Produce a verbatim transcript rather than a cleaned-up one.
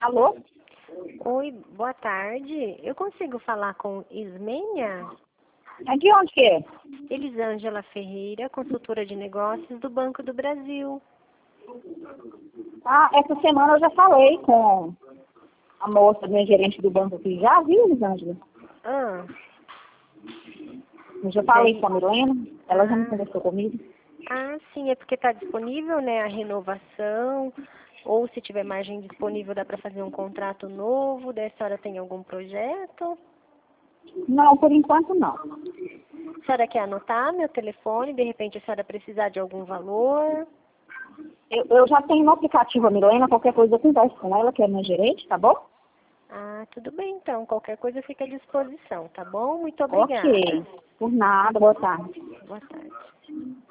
Alô? Oi, boa tarde. Eu consigo falar com Ismênia? É de onde que é? Elisângela Ferreira, consultora de negócios do Banco do Brasil. Ah, essa semana eu já falei com a moça, minha gerente do banco aqui. Já viu, Elisângela? Ah, Eu já falei Daí- com a Milena, ela já me ah, conversou comigo. ah, sim, é porque está disponível, né, a renovação, ou se tiver margem disponível dá para fazer um contrato novo, daí a senhora tem algum projeto? Não, por enquanto não. A senhora quer anotar meu telefone, de repente a senhora precisar de algum valor? Eu, eu já tenho no aplicativo a Milena, qualquer coisa eu converso com ela, que é minha gerente, tá bom? Ah, tudo bem então, qualquer coisa fica à disposição, tá bom? Muito obrigada. Ok. Por nada, boa tarde. Boa tarde.